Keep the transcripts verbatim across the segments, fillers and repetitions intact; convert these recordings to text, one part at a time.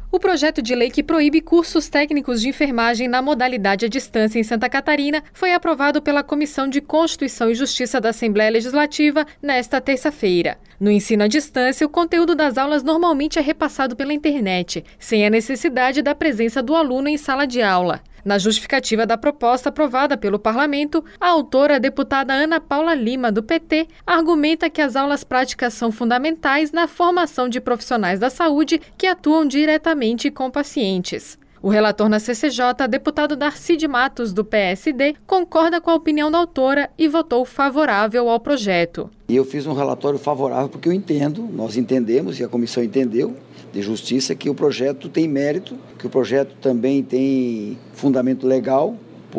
O projeto de lei que proíbe cursos técnicos de enfermagem na modalidade à distância em Santa Catarina foi aprovado pela Comissão de Constituição e Justiça da Assembleia Legislativa nesta terça-feira. No ensino à distância, o conteúdo das aulas normalmente é repassado pela internet, sem a necessidade da presença do aluno em sala de aula. Na justificativa da proposta aprovada pelo Parlamento, a autora, a deputada Ana Paula Lima, do P T, argumenta que as aulas práticas são fundamentais na formação de profissionais da saúde que atuam diretamente com pacientes. O relator na C C J, deputado Darcy de Matos, do P S D, concorda com a opinião da autora e votou favorável ao projeto. E eu fiz um relatório favorável porque eu entendo, nós entendemos e a comissão entendeu, de Justiça, que o projeto tem mérito, que o projeto também tem fundamento legal,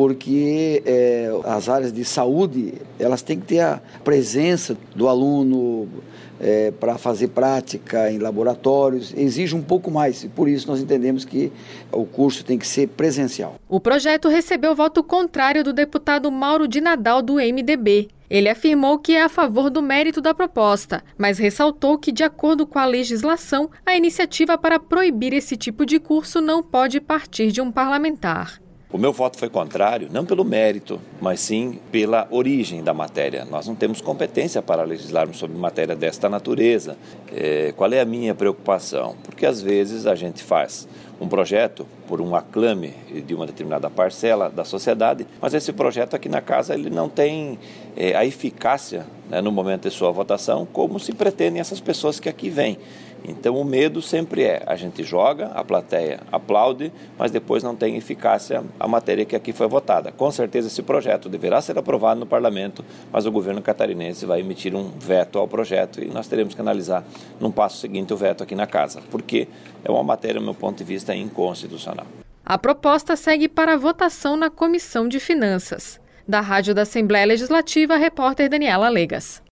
porque é, as áreas de saúde, elas têm que ter a presença do aluno é, para fazer prática em laboratórios, exige um pouco mais, e por isso nós entendemos que o curso tem que ser presencial. O projeto recebeu voto contrário do deputado Mauro de Nadal, do M D B. Ele afirmou que é a favor do mérito da proposta, mas ressaltou que, de acordo com a legislação, a iniciativa para proibir esse tipo de curso não pode partir de um parlamentar. O meu voto foi contrário, não pelo mérito, mas sim pela origem da matéria. Nós não temos competência para legislarmos sobre matéria desta natureza. É, qual é a minha preocupação? Porque às vezes a gente faz um projeto por um aclame de uma determinada parcela da sociedade, mas esse projeto aqui na casa ele não tem é, a eficácia, né, no momento de sua votação, como se pretendem essas pessoas que aqui vêm. Então o medo sempre é, a gente joga, a plateia aplaude, mas depois não tem eficácia a matéria que aqui foi votada. Com certeza esse projeto deverá ser aprovado no parlamento, mas o governo catarinense vai emitir um veto ao projeto e nós teremos que analisar num passo seguinte o veto aqui na casa, porque é uma matéria, do meu ponto de vista, inconstitucional. A proposta segue para a votação na Comissão de Finanças. Da Rádio da Assembleia Legislativa, a repórter Daniela Legas.